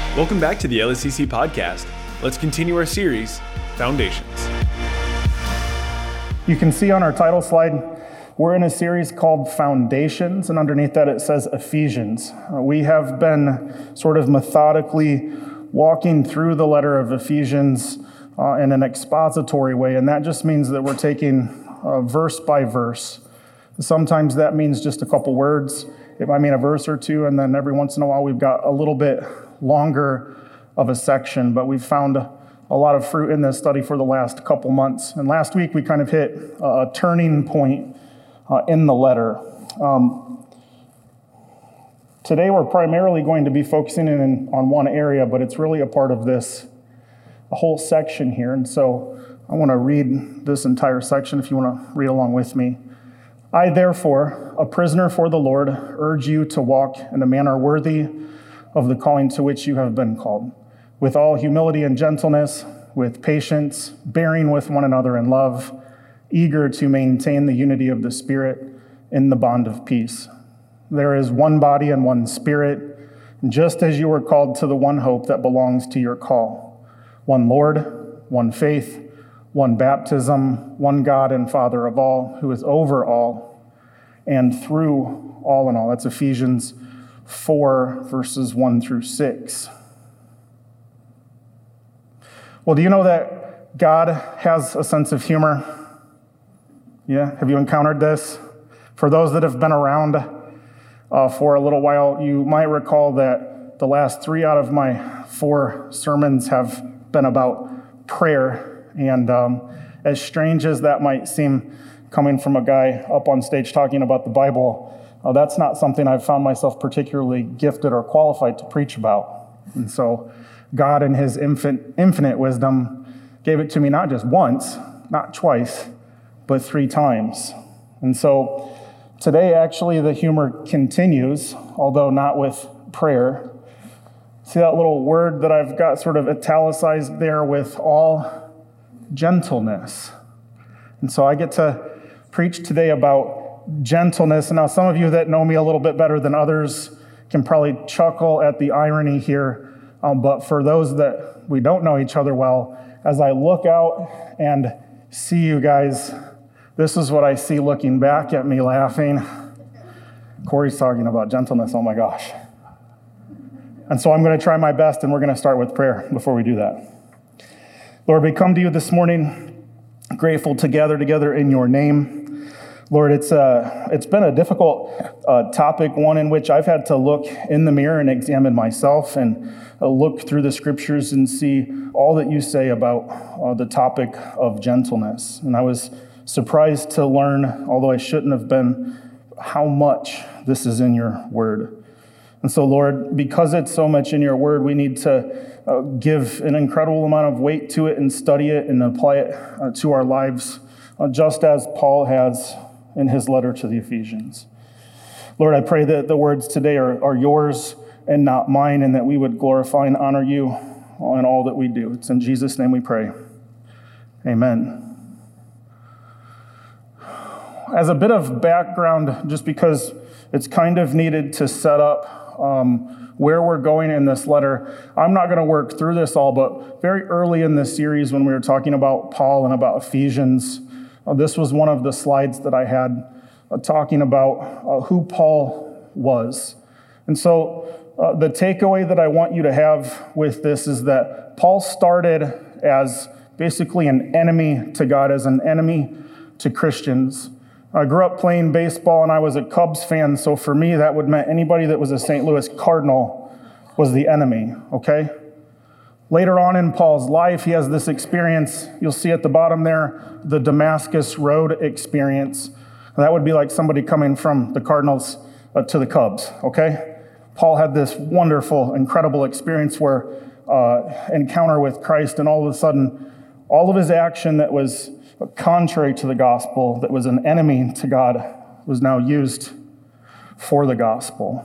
Welcome back to the LSCC podcast. Let's continue our series, Foundations. You can see on our title slide, we're in a series called Foundations, and underneath that it says Ephesians. We have been sort of methodically walking through the letter of Ephesians in an expository way, and that just means that we're taking verse by verse. Sometimes that means just a couple words. It might mean a verse or two, and then every once in a while we've got a little bit longer of a section, but we've found a lot of fruit in this study for the last couple months. And last week we kind of hit a turning point in the letter. Today we're primarily going to be focusing in on one area, but it's really a part of this whole section here. And so I want to read this entire section if you want to read along with me. I, therefore, a prisoner for the Lord, urge you to walk in a manner worthy of the calling to which you have been called, with all humility and gentleness, with patience, bearing with one another in love, eager to maintain the unity of the Spirit in the bond of peace. There is one body and one Spirit, just as you were called to the one hope that belongs to your call. One Lord, one faith, one baptism, one God and Father of all, who is over all and through all in all. That's Ephesians 4, verses 1 through 6. Well, do you know that God has a sense of humor? Yeah, have you encountered this? For those that have been around for a little while, you might recall that the last 3 out of my 4 sermons have been about prayer. And as strange as that might seem, coming from a guy up on stage talking about the Bible, that's not something I've found myself particularly gifted or qualified to preach about. And so God in his infinite wisdom gave it to me not just once, not twice, but 3 times. And so today, actually, the humor continues, although not with prayer. See that little word that I've got sort of italicized there, with all gentleness. And so I get to preach today about gentleness. And now some of you that know me a little bit better than others can probably chuckle at the irony here. But for those that we don't know each other well, as I look out and see you guys, this is what I see looking back at me laughing. Corey's talking about gentleness. Oh my gosh. And so I'm going to try my best, and we're going to start with prayer before we do that. Lord, we come to you this morning grateful to gather together in your name. Lord, it's been a difficult topic, one in which I've had to look in the mirror and examine myself and look through the scriptures and see all that you say about the topic of gentleness. And I was surprised to learn, although I shouldn't have been, how much this is in your word. And so, Lord, because it's so much in your word, we need to give an incredible amount of weight to it and study it and apply it to our lives, just as Paul has in his letter to the Ephesians. Lord, I pray that the words today are yours and not mine, and that we would glorify and honor you in all that we do. It's in Jesus' name we pray. Amen. As a bit of background, just because it's kind of needed to set up where we're going in this letter, I'm not going to work through this all, but very early in this series when we were talking about Paul and about Ephesians, this was one of the slides that I had talking about who Paul was. And so the takeaway that I want you to have with this is that Paul started as basically an enemy to God, as an enemy to Christians. I grew up playing baseball, and I was a Cubs fan, so for me that would mean anybody that was a St. Louis Cardinal was the enemy, okay? Later on in Paul's life, he has this experience, you'll see at the bottom there, the Damascus Road experience. And that would be like somebody coming from the Cardinals to the Cubs, okay? Paul had this wonderful, incredible experience where encounter with Christ, and all of a sudden, all of his action that was contrary to the gospel, that was an enemy to God, was now used for the gospel.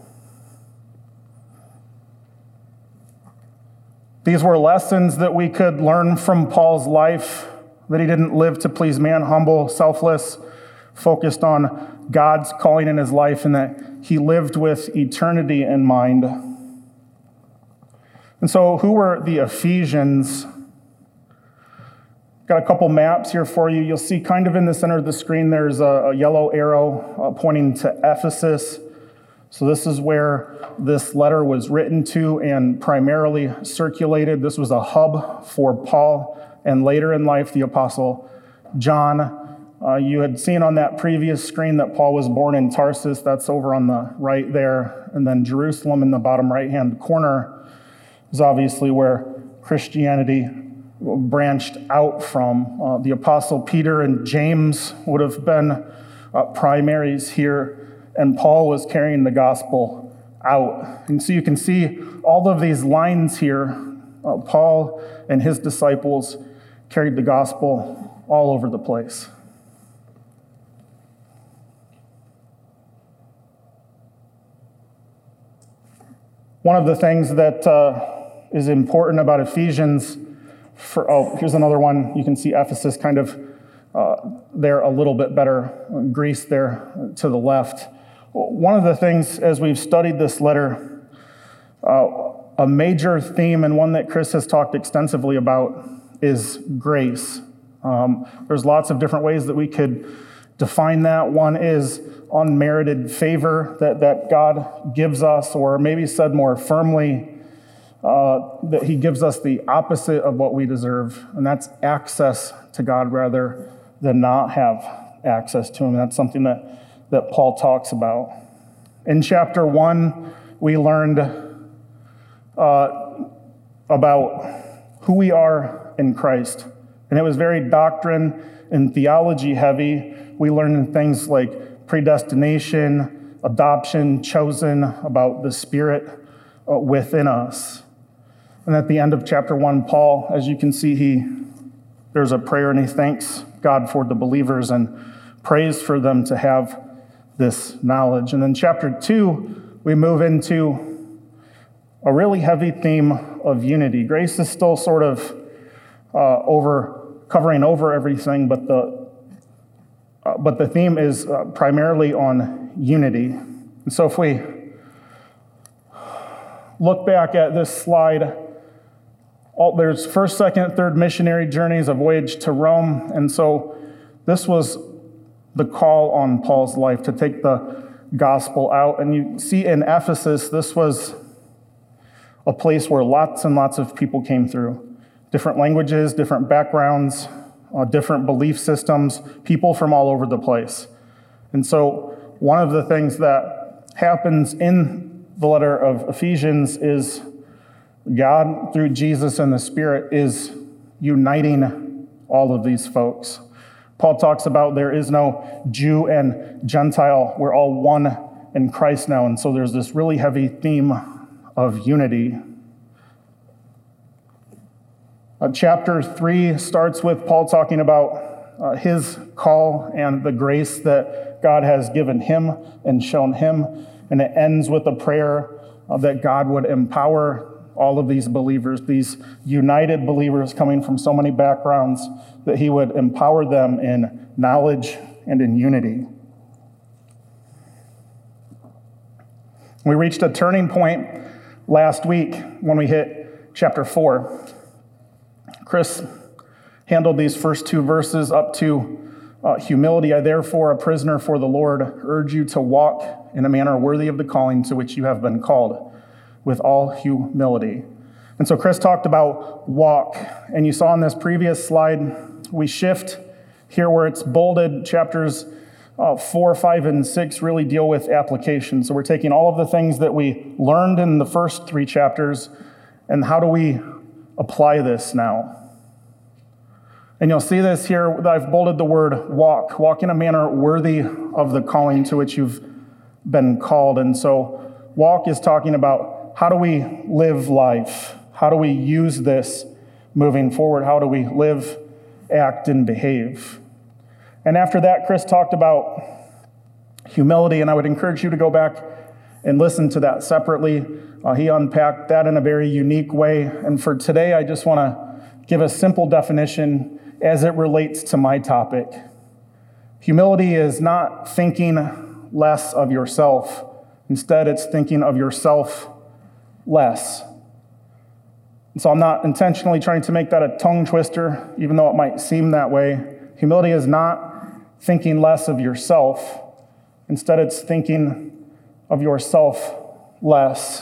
These were lessons that we could learn from Paul's life, that he didn't live to please man, humble, selfless, focused on God's calling in his life, and that he lived with eternity in mind. And And so who were the Ephesians? Got a couple maps here for you. You'll see kind of in the center of the screen, there's a yellow arrow pointing to Ephesus. So this is where this letter was written to and primarily circulated. This was a hub for Paul and later in life, the Apostle John. You had seen on that previous screen that Paul was born in Tarsus. That's over on the right there. And then Jerusalem in the bottom right-hand corner is obviously where Christianity branched out from. The Apostle Peter and James would have been primaries here, and Paul was carrying the gospel out. And so you can see all of these lines here. Paul and his disciples carried the gospel all over the place. One of the things that is important about Ephesians, here's another one. You can see Ephesus kind of there a little bit better, Greece there to the left. One of the things, as we've studied this letter, a major theme and one that Chris has talked extensively about is grace. There's lots of different ways that we could define that. One is unmerited favor that God gives us, or maybe said more firmly, that he gives us the opposite of what we deserve, and that's access to God rather than not have access to him. That's something that Paul talks about. In chapter 1, we learned about who we are in Christ, and it was very doctrine and theology heavy. We learned things like predestination, adoption, chosen, about the Spirit within us. And at the end of chapter 1, Paul, as you can see, there's a prayer and he thanks God for the believers and prays for them to have this knowledge. And then chapter 2, we move into a really heavy theme of unity. Grace is still sort of covering over everything, but the theme is primarily on unity. And so if we look back at this slide, there's first, second, third missionary journeys, a voyage to Rome. And so this was the call on Paul's life to take the gospel out. And you see in Ephesus, this was a place where lots and lots of people came through. Different languages, different backgrounds, different belief systems, people from all over the place. And so one of the things that happens in the letter of Ephesians is God, through Jesus and the Spirit, is uniting all of these folks. Paul talks about there is no Jew and Gentile. We're all one in Christ now. And so there's this really heavy theme of unity. Chapter 3 starts with Paul talking about his call and the grace that God has given him and shown him. And it ends with a prayer that God would empower all of these believers, these united believers coming from so many backgrounds, that he would empower them in knowledge and in unity. We reached a turning point last week when we hit chapter 4. Chris handled these first two verses up to humility. I therefore, a prisoner for the Lord, urge you to walk in a manner worthy of the calling to which you have been called, with all humility. And so Chris talked about walk, and you saw on this previous slide, we shift here where it's bolded. Chapters 4, 5, and 6 really deal with application. So we're taking all of the things that we learned in the first 3 chapters, and how do we apply this now? And you'll see this here, that I've bolded the word walk. Walk in a manner worthy of the calling to which you've been called. And so walk is talking about how do we live life? How do we use this moving forward? How do we live, act, and behave? And after that, Chris talked about humility, and I would encourage you to go back and listen to that separately. He unpacked that in a very unique way. And for today, I just want to give a simple definition as it relates to my topic. Humility is not thinking less of yourself. Instead, it's thinking of yourself less. And so I'm not intentionally trying to make that a tongue twister, even though it might seem that way. Humility is not thinking less of yourself. Instead, it's thinking of yourself less.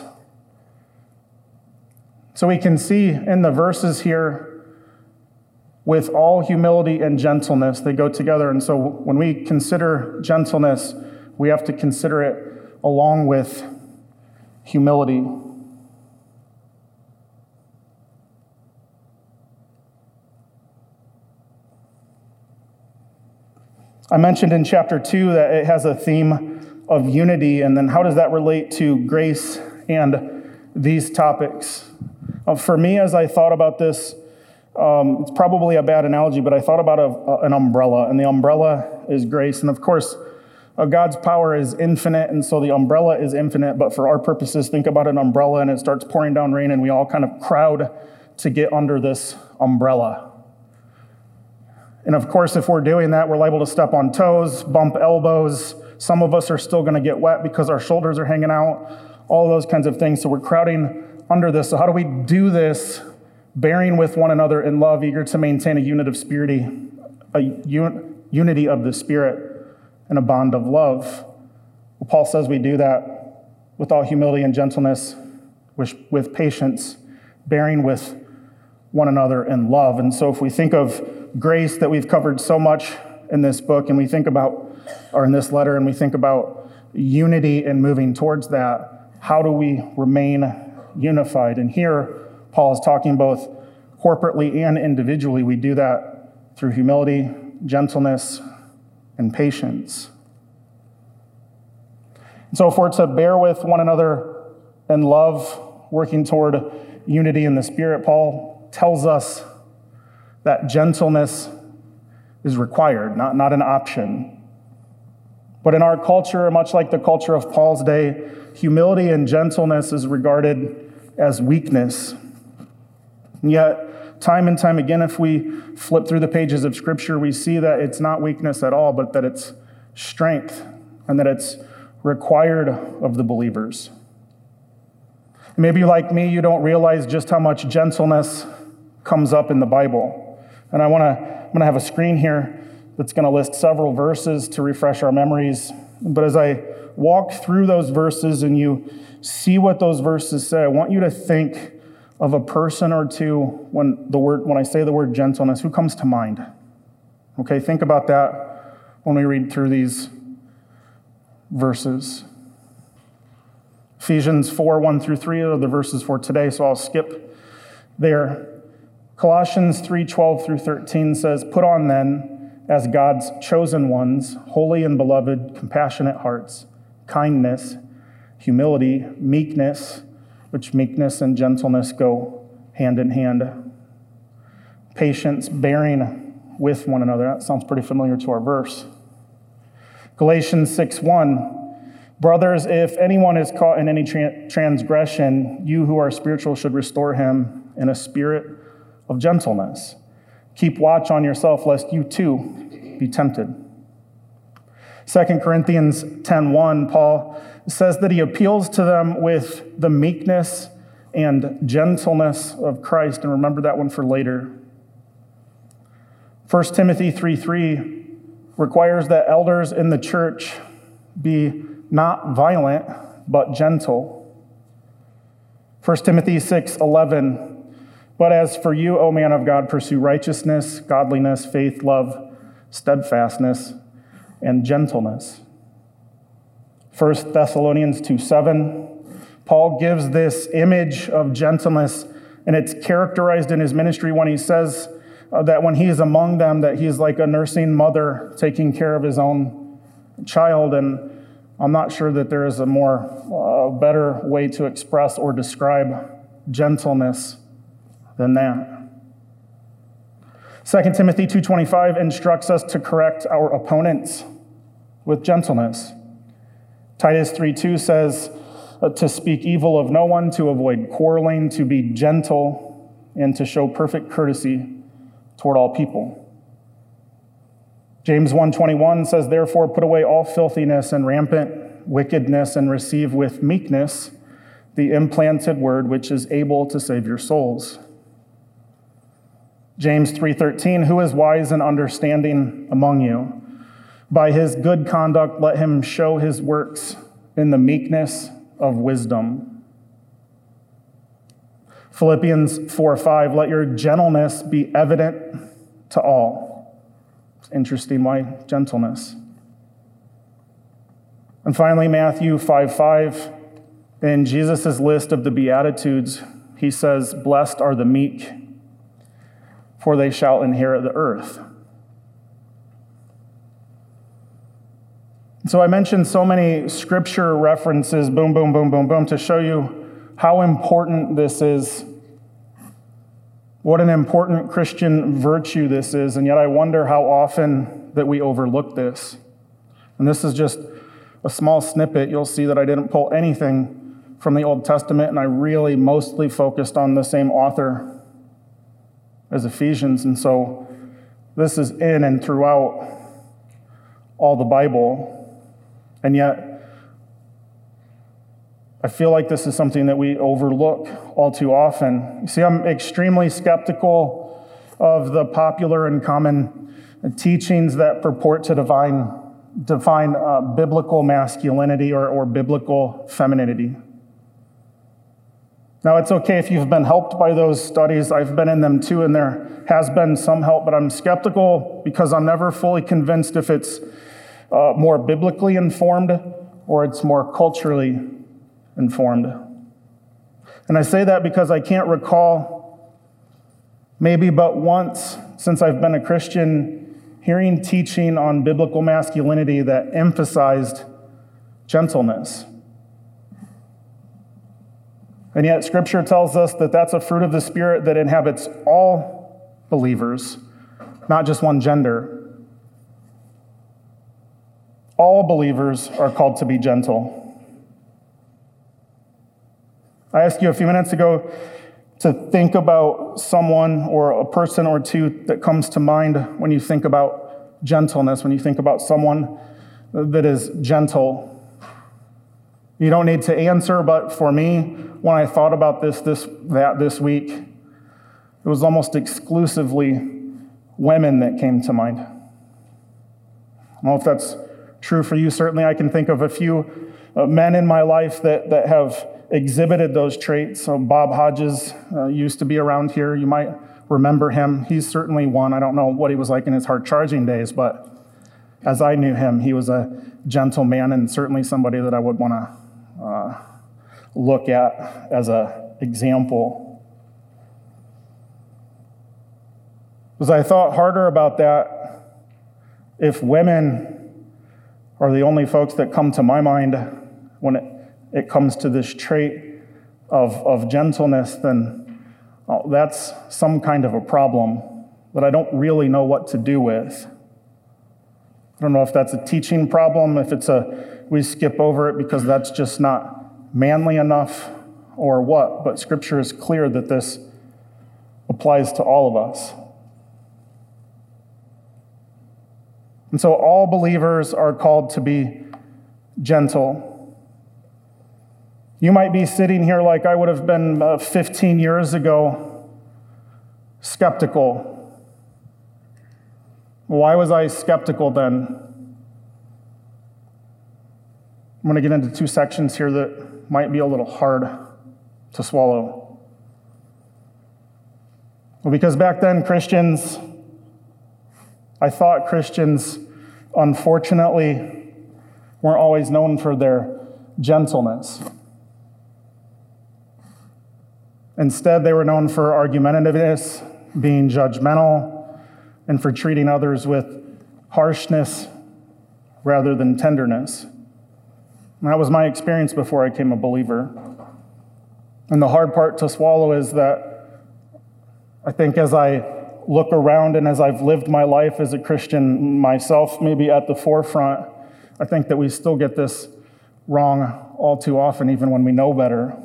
So we can see in the verses here, with all humility and gentleness, they go together. And so when we consider gentleness, we have to consider it along with humility. I mentioned in chapter 2 that it has a theme of unity, and then how does that relate to grace and these topics? For me, as I thought about this, it's probably a bad analogy, but I thought about an umbrella, and the umbrella is grace. And of course, God's power is infinite, and so the umbrella is infinite, but for our purposes, think about an umbrella, and it starts pouring down rain, and we all kind of crowd to get under this umbrella. And of course, if we're doing that, we're liable to step on toes, bump elbows. Some of us are still going to get wet because our shoulders are hanging out, all of those kinds of things. So we're crowding under this. So how do we do this? Bearing with one another in love, eager to maintain a unity of the Spirit and a bond of love. Well, Paul says we do that with all humility and gentleness, with patience, bearing with one another in love. And so if we think of grace that we've covered so much in this book, and we think about, or in this letter, and we think about unity and moving towards that, how do we remain unified? And here, Paul is talking both corporately and individually. We do that through humility, gentleness, and patience. So if we're to bear with one another in love, working toward unity in the Spirit, Paul tells us that gentleness is required, not an option. But in our culture, much like the culture of Paul's day, humility and gentleness is regarded as weakness. And yet, time and time again, if we flip through the pages of Scripture, we see that it's not weakness at all, but that it's strength, and that it's required of the believers. Maybe like me, you don't realize just how much gentleness comes up in the Bible. And I'm going to have a screen here that's going to list several verses to refresh our memories. But as I walk through those verses and you see what those verses say, I want you to think of a person or two when I say the word gentleness. Who comes to mind? Okay, think about that when we read through these verses. Ephesians 4, 1 through 3 are the verses for today, so I'll skip there. Colossians 3, 12 through 13 says, "Put on then, as God's chosen ones, holy and beloved, compassionate hearts, kindness, humility, meekness," which meekness and gentleness go hand in hand, patience, bearing with one another. That sounds pretty familiar to our verse. Galatians 6:1, "Brothers, if anyone is caught in any transgression, you who are spiritual should restore him in a spirit of gentleness. Keep watch on yourself, lest you too be tempted." 2 Corinthians 10:1, Paul says that he appeals to them with the meekness and gentleness of Christ, and remember that one for later. 1 Timothy 3:3 requires that elders in the church be not violent, but gentle. 1 Timothy 6:11, "But as for you, O man of God, pursue righteousness, godliness, faith, love, steadfastness, and gentleness." 1 Thessalonians 2:7, Paul gives this image of gentleness, and it's characterized in his ministry when he says that when he is among them, that he is like a nursing mother taking care of his own child. And I'm not sure that there is a better way to express or describe gentleness than that. 2 Timothy 2:25 instructs us to correct our opponents with gentleness. Titus 3:2 says to speak evil of no one, to avoid quarreling, to be gentle, and to show perfect courtesy toward all people. James 1:21 says, "Therefore put away all filthiness and rampant wickedness, and receive with meekness the implanted word which is able to save your souls." James 3:13, who is wise and understanding among you? By his good conduct, let him show his works in the meekness of wisdom. Philippians 4:5, let your gentleness be evident to all. It's interesting, why gentleness? And finally, Matthew 5:5, in Jesus' list of the Beatitudes, he says, blessed are the meek, for they shall inherit the earth. So I mentioned so many scripture references, boom, boom, boom, boom, boom, to show you how important this is, what an important Christian virtue this is, and yet I wonder how often that we overlook this. And this is just a small snippet. You'll see that I didn't pull anything from the Old Testament, and I really mostly focused on the same author as Ephesians, and so this is in and throughout all the Bible. And yet, I feel like this is something that we overlook all too often. You see, I'm extremely skeptical of the popular and common teachings that purport to define biblical masculinity or biblical femininity. Now, it's okay if you've been helped by those studies. I've been in them too, and there has been some help, but I'm skeptical because I'm never fully convinced if it's more biblically informed or it's more culturally informed. And I say that because I can't recall maybe but once since I've been a Christian hearing teaching on biblical masculinity that emphasized gentleness. And yet Scripture tells us that that's a fruit of the Spirit that inhabits all believers, not just one gender. All believers are called to be gentle. I asked you a few minutes ago to think about someone or a person or two that comes to mind when you think about gentleness, when you think about someone that is gentle. You don't need to answer, but for me, when I thought about this week, it was almost exclusively women that came to mind. I don't know if that's true for you. Certainly I can think of a few men in my life that have exhibited those traits. So Bob Hodges used to be around here. You might remember him. He's certainly one. I don't know what he was like in his hard charging days, but as I knew him, he was a gentle man and certainly somebody that I would want to look at as an example. As I thought harder about that, if women are the only folks that come to my mind when it comes to this trait of gentleness, then that's some kind of a problem that I don't really know what to do with. I don't know if that's a teaching problem, if we skip over it because that's just not manly enough or what, but Scripture is clear that this applies to all of us. And so all believers are called to be gentle. You might be sitting here like I would have been 15 years ago, skeptical. Why was I skeptical then? I'm going to get into two sections here that might be a little hard to swallow. Well, because back then I thought Christians, unfortunately, weren't always known for their gentleness. Instead, they were known for argumentativeness, being judgmental, and for treating others with harshness rather than tenderness. And that was my experience before I became a believer. And the hard part to swallow is that I think as I look around and as I've lived my life as a Christian myself, maybe at the forefront, I think that we still get this wrong all too often, even when we know better.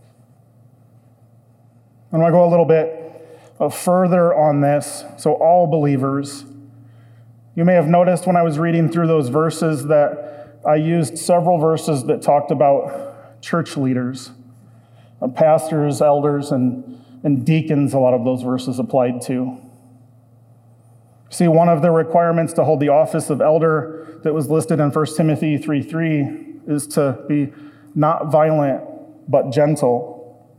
I'm going to go a little bit further on this. So all believers, you may have noticed when I was reading through those verses that I used several verses that talked about church leaders, pastors, elders, and deacons. A lot of those verses applied to. See, one of the requirements to hold the office of elder that was listed in 1 Timothy 3:3 is to be not violent, but gentle.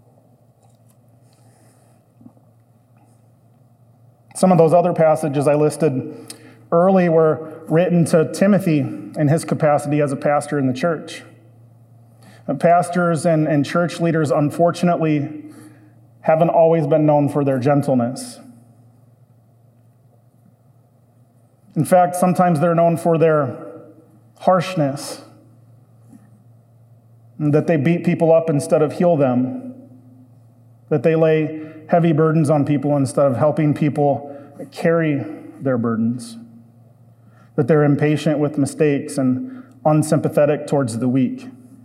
Some of those other passages I listed early were written to Timothy in his capacity as a pastor in the church. Pastors and church leaders, unfortunately, haven't always been known for their gentleness. In fact, sometimes they're known for their harshness, that they beat people up instead of heal them, that they lay heavy burdens on people instead of helping people carry their burdens, that they're impatient with mistakes and unsympathetic towards the weak,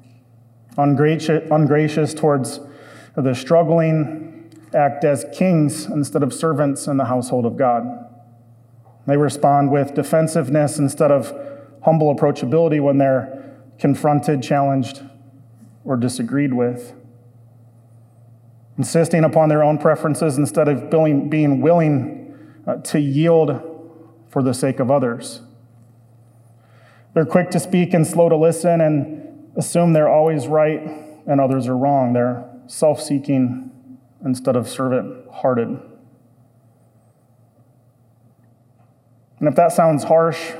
ungracious towards the struggling, act as kings instead of servants in the household of God. They respond with defensiveness instead of humble approachability when they're confronted, challenged, or disagreed with. Insisting upon their own preferences instead of being willing to yield for the sake of others. They're quick to speak and slow to listen and assume they're always right and others are wrong. They're self-seeking instead of servant-hearted. And if that sounds harsh,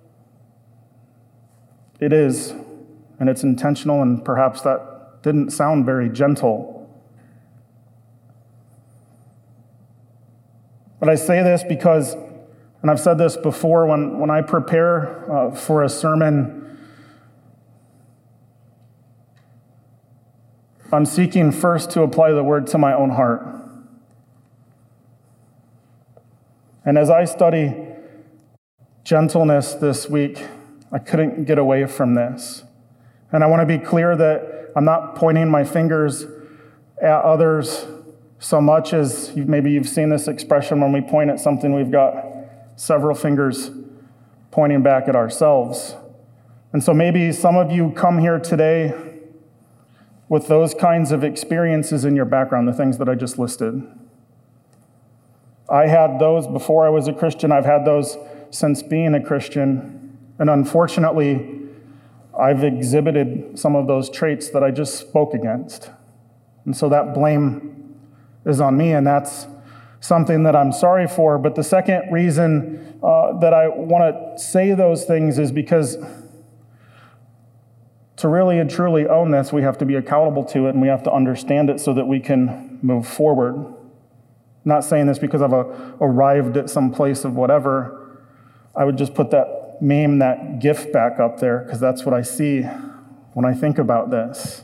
it is, and it's intentional, and perhaps that didn't sound very gentle. But I say this because, and I've said this before, when I prepare for a sermon, I'm seeking first to apply the word to my own heart. And as I study gentleness this week, I couldn't get away from this. And I want to be clear that I'm not pointing my fingers at others so much as maybe you've seen this expression when we point at something, we've got several fingers pointing back at ourselves. And so maybe some of you come here today with those kinds of experiences in your background, the things that I just listed. I had those before I was a Christian. I've had those since being a Christian. And unfortunately, I've exhibited some of those traits that I just spoke against. And so that blame is on me, and that's something that I'm sorry for. But the second reason that I want to say those things is because to really and truly own this, we have to be accountable to it, and we have to understand it so that we can move forward. I'm not saying this because I've arrived at some place of whatever. I would just put that meme, that GIF back up there, because that's what I see when I think about this.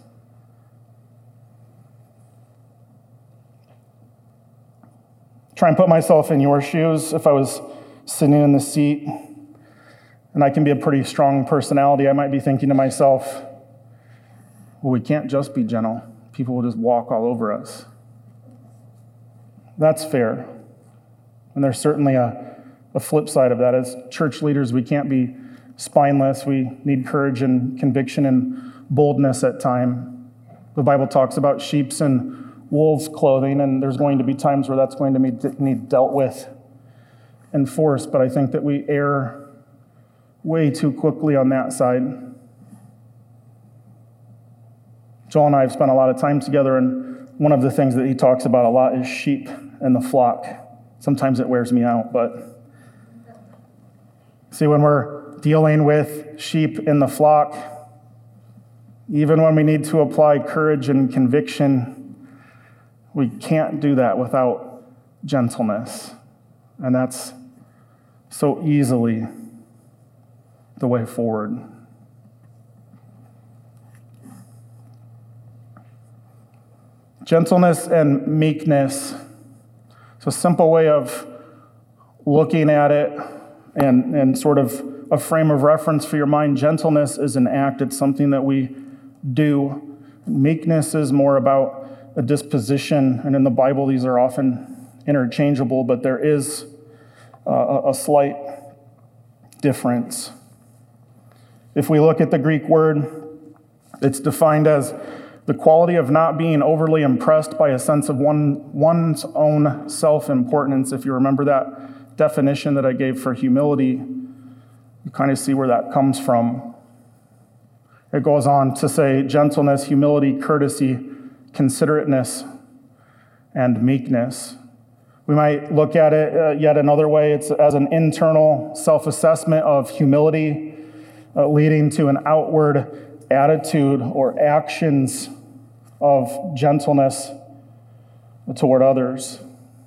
Try and put myself in your shoes. If I was sitting in the seat, and I can be a pretty strong personality, I might be thinking to myself, well, we can't just be gentle. People will just walk all over us. That's fair. And there's certainly a flip side of that. As church leaders, we can't be spineless. We need courage and conviction and boldness at time. The Bible talks about sheep's and wolves' clothing, and there's going to be times where that's going to need dealt with and forced, but I think that we err way too quickly on that side. Joel and I have spent a lot of time together, and one of the things that he talks about a lot is sheep and the flock. Sometimes it wears me out, but see, when we're dealing with sheep in the flock, even when we need to apply courage and conviction, we can't do that without gentleness. And that's so easily the way forward. Gentleness and meekness. It's a simple way of looking at it and sort of a frame of reference for your mind. Gentleness is an act. It's something that we do. Meekness is more about a disposition, and in the Bible, these are often interchangeable, but there is a slight difference. If we look at the Greek word, it's defined as the quality of not being overly impressed by a sense of one's own self-importance. If you remember that definition that I gave for humility, you kind of see where that comes from. It goes on to say gentleness, humility, courtesy, considerateness, and meekness. We might look at it yet another way. It's as an internal self-assessment of humility, leading to an outward attitude or actions of gentleness toward others.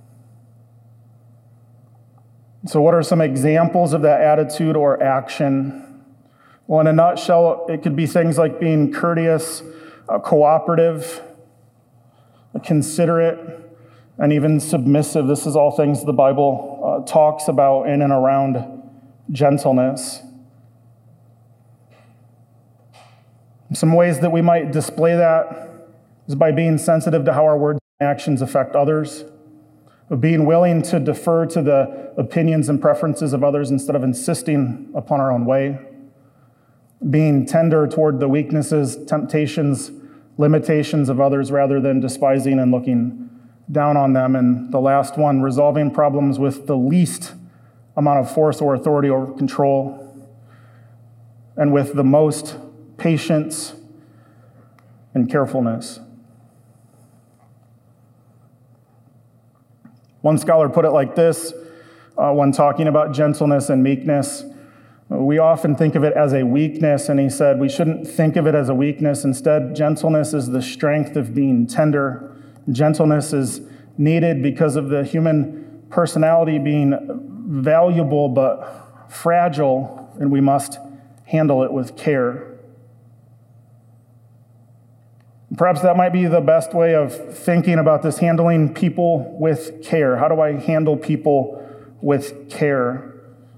So what are some examples of that attitude or action? Well, in a nutshell, it could be things like being courteous, cooperative, considerate, and even submissive. This is all things the Bible talks about in and around gentleness. Some ways that we might display that is by being sensitive to how our words and actions affect others, of being willing to defer to the opinions and preferences of others instead of insisting upon our own way, being tender toward the weaknesses, temptations, limitations of others rather than despising and looking down on them. And the last one, resolving problems with the least amount of force or authority or control, and with the most patience and carefulness. One scholar put it like this when talking about gentleness and meekness. We often think of it as a weakness, and he said we shouldn't think of it as a weakness. Instead, gentleness is the strength of being tender. Gentleness is needed because of the human personality being valuable but fragile, and we must handle it with care. Perhaps that might be the best way of thinking about this, handling people with care. How do I handle people with care?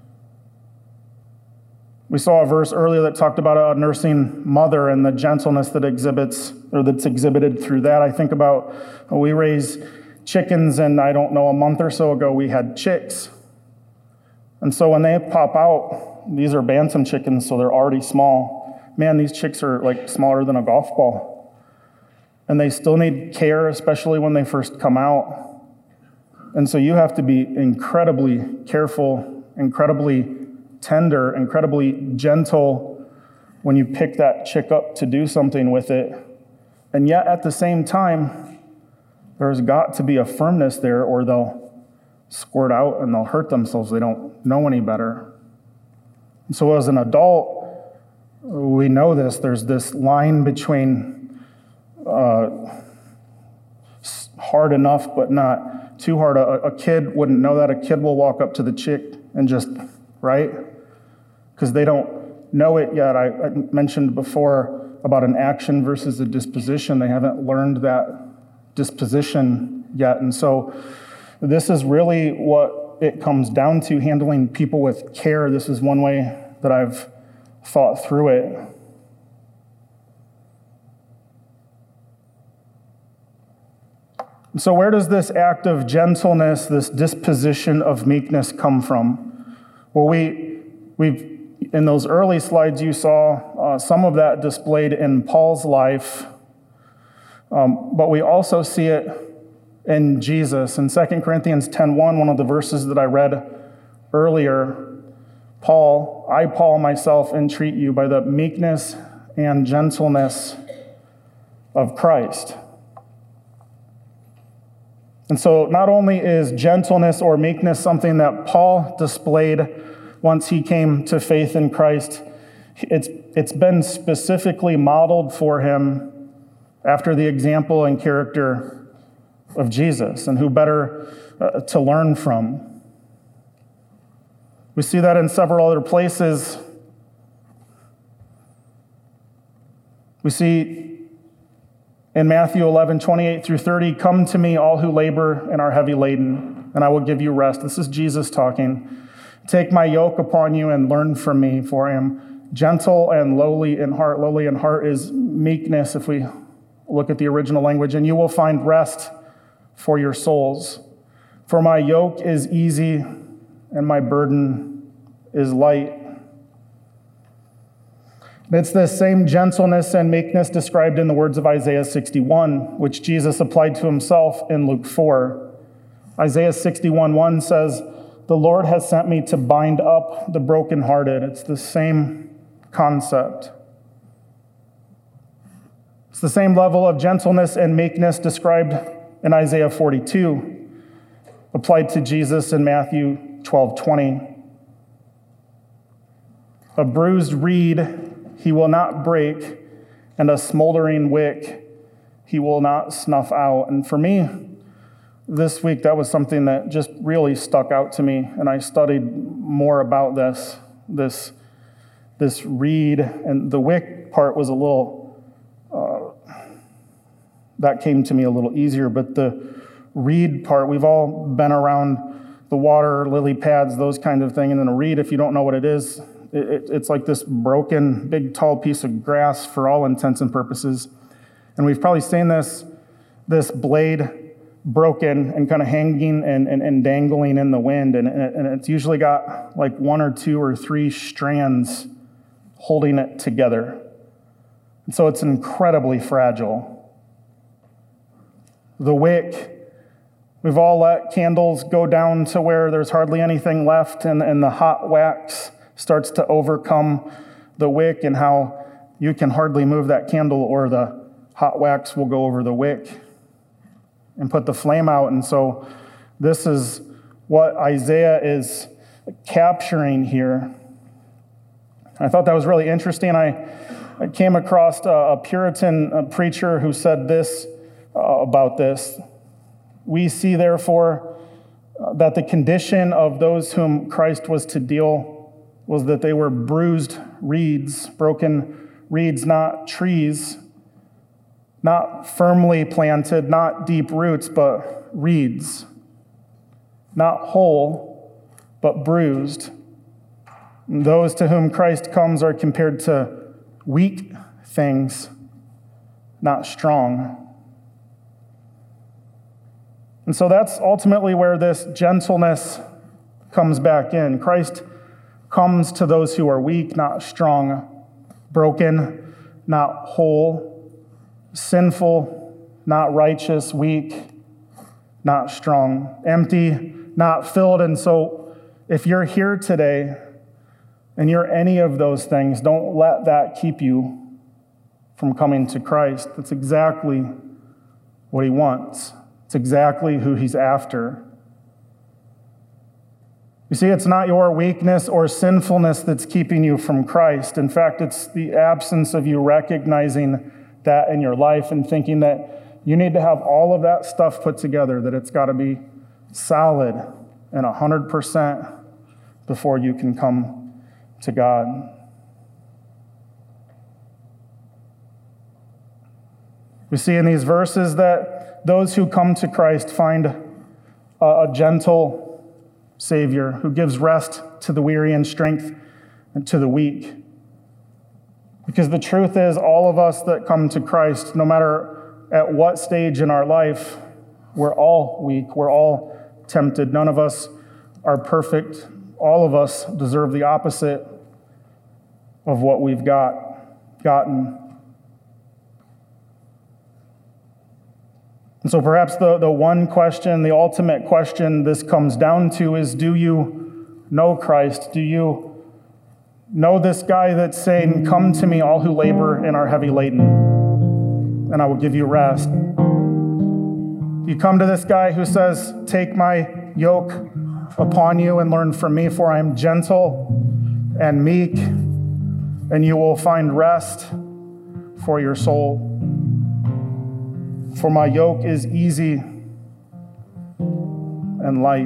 We saw a verse earlier that talked about a nursing mother and the gentleness that that's exhibited through that. I think about we raise chickens, and I don't know, a month or so ago we had chicks. And so when they pop out, these are bantam chickens, so they're already small. Man, these chicks are like smaller than a golf ball. And they still need care, especially when they first come out. And so you have to be incredibly careful, incredibly tender, incredibly gentle when you pick that chick up to do something with it. And yet at the same time, there's got to be a firmness there, or they'll squirt out and they'll hurt themselves. They don't know any better. And so as an adult, we know this. There's this line between hard enough but not too hard. A kid wouldn't know that. A kid will walk up to the chick and just, right? Because they don't know it yet. I mentioned before about an action versus a disposition. They haven't learned that disposition yet. And so this is really what it comes down to, handling people with care. This is one way that I've thought through it. So where does this act of gentleness, this disposition of meekness come from? Well, we've in those early slides you saw some of that displayed in Paul's life, but we also see it in Jesus. In 2 Corinthians 10:1, one of the verses that I read earlier, I, Paul, myself, entreat you by the meekness and gentleness of Christ. And so not only is gentleness or meekness something that Paul displayed once he came to faith in Christ, it's been specifically modeled for him after the example and character of Jesus, and who better to learn from. We see that in several other places. We see in Matthew 11:28-30, come to me, all who labor and are heavy laden, and I will give you rest. This is Jesus talking. Take my yoke upon you and learn from me, for I am gentle and lowly in heart. Lowly in heart is meekness, if we look at the original language, and you will find rest for your souls. For my yoke is easy and my burden is light. It's the same gentleness and meekness described in the words of Isaiah 61, which Jesus applied to himself in Luke 4. Isaiah 61:1 says, the Lord has sent me to bind up the brokenhearted. It's the same concept. It's the same level of gentleness and meekness described in Isaiah 42, applied to Jesus in Matthew 12:20. A bruised reed he will not break, and a smoldering wick he will not snuff out. And for me, this week, that was something that just really stuck out to me, and I studied more about this reed, and the wick part was a little, that came to me a little easier, but the reed part, we've all been around the water, lily pads, those kind of thing, and then a reed, if you don't know what it is, it's like this broken, big, tall piece of grass for all intents and purposes. And we've probably seen this blade broken and kind of hanging and dangling in the wind, and it's usually got like 1 or 2 or 3 strands holding it together. And so it's incredibly fragile. The wick, we've all let candles go down to where there's hardly anything left, and the hot wax starts to overcome the wick, and how you can hardly move that candle or the hot wax will go over the wick and put the flame out. And so this is what Isaiah is capturing here. I thought that was really interesting. I came across a Puritan preacher who said this about this. We see, therefore, that the condition of those whom Christ was to deal was that they were bruised reeds, broken reeds, not trees, not firmly planted, not deep roots, but reeds. Not whole, but bruised. And those to whom Christ comes are compared to weak things, not strong. And so that's ultimately where this gentleness comes back in. Christ comes to those who are weak, not strong, broken, not whole, sinful, not righteous, weak, not strong, empty, not filled. And so if you're here today and you're any of those things, don't let that keep you from coming to Christ. That's exactly what he wants. It's exactly who he's after. You see, it's not your weakness or sinfulness that's keeping you from Christ. In fact, it's the absence of you recognizing that in your life and thinking that you need to have all of that stuff put together, that it's got to be solid and 100% before you can come to God. We see in these verses that those who come to Christ find a gentle Savior who gives rest to the weary and strength to the weak. Because the truth is, all of us that come to Christ, no matter at what stage in our life, we're all weak, we're all tempted. None of us are perfect. All of us deserve the opposite of what we've gotten. And so perhaps the one question, the ultimate question this comes down to is, do you know Christ? Do you know this guy that's saying, "Come to me, all who labor and are heavy laden, and I will give you rest"? You come to this guy who says, "Take my yoke upon you and learn from me, for I am gentle and meek, and you will find rest for your soul. For my yoke is easy and light."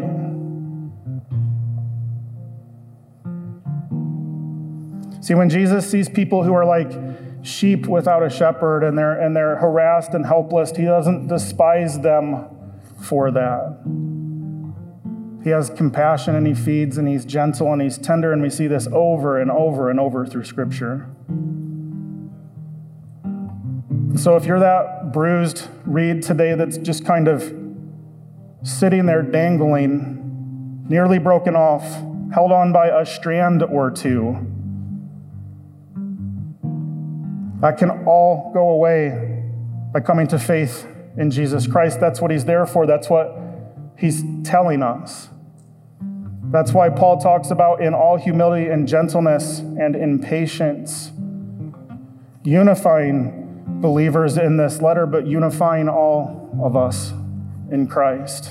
See, when Jesus sees people who are like sheep without a shepherd and they're harassed and helpless, he doesn't despise them for that. He has compassion and he feeds and he's gentle and he's tender, and we see this over and over and over through Scripture. So if you're that bruised reed today that's just kind of sitting there dangling, nearly broken off, held on by a strand or two, that can all go away by coming to faith in Jesus Christ. That's what he's there for. That's what he's telling us. That's why Paul talks about in all humility and gentleness and in patience, unifying believers in this letter, but unifying all of us in Christ.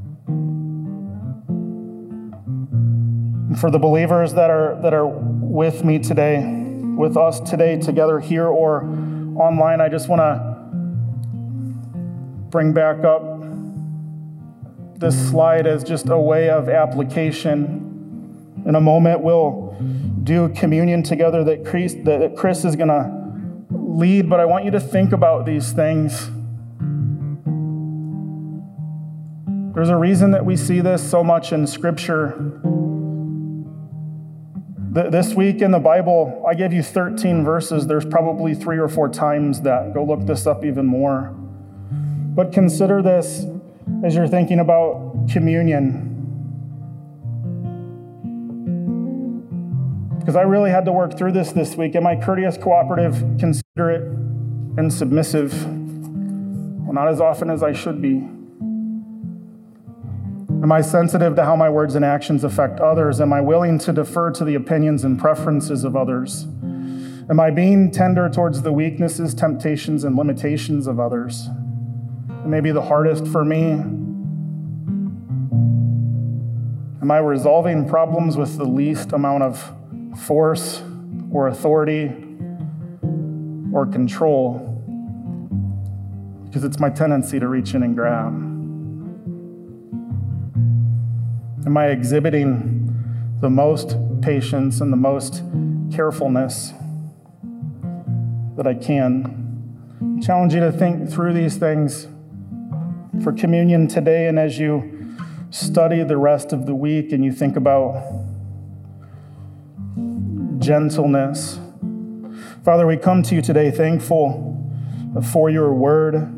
And for the believers that are with me today, with us today together here or online, I just want to bring back up this slide as just a way of application. In a moment, we'll do communion together that Chris is going to lead, but I want you to think about these things. There's a reason that we see this so much in Scripture. This week in the Bible, I gave you 13 verses. There's probably 3 or 4 times that. Go look this up even more. But consider this as you're thinking about communion. Because I really had to work through this week. Am I courteous, cooperative, considerate, and submissive? Well, not as often as I should be. Am I sensitive to how my words and actions affect others? Am I willing to defer to the opinions and preferences of others? Am I being tender towards the weaknesses, temptations, and limitations of others? It may be the hardest for me. Am I resolving problems with the least amount of force or authority or control? Because it's my tendency to reach in and grab. Am I exhibiting the most patience and the most carefulness that I can? I challenge you to think through these things for communion today, and as you study the rest of the week and you think about gentleness. Father, we come to you today thankful for your word.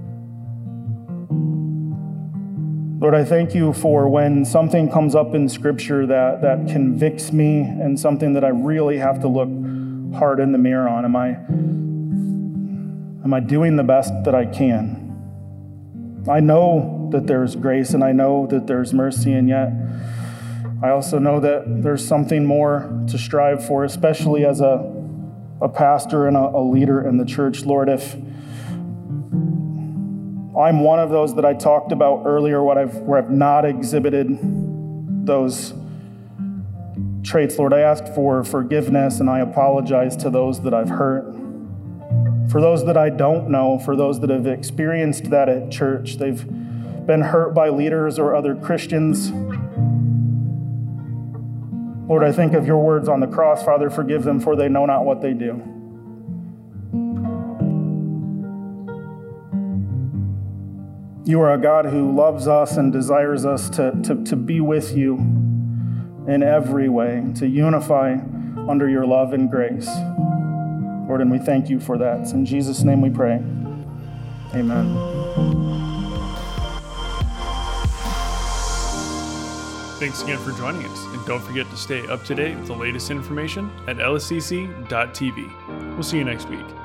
Lord, I thank you for when something comes up in Scripture that convicts me and something that I really have to look hard in the mirror on. Am I doing the best that I can? I know that there's grace and I know that there's mercy, and yet I also know that there's something more to strive for, especially as a pastor and a leader in the church. Lord, if I'm one of those that I talked about earlier, where I've not exhibited those traits, Lord, I ask for forgiveness and I apologize to those that I've hurt. For those that I don't know, for those that have experienced that at church, they've been hurt by leaders or other Christians. Lord, I think of your words on the cross, Father, forgive them for they know not what they do. You are a God who loves us and desires us to be with you in every way, to unify under your love and grace. Lord, and we thank you for that. It's in Jesus' name we pray. Amen. Thanks again for joining us, and don't forget to stay up to date with the latest information at lscc.tv. We'll see you next week.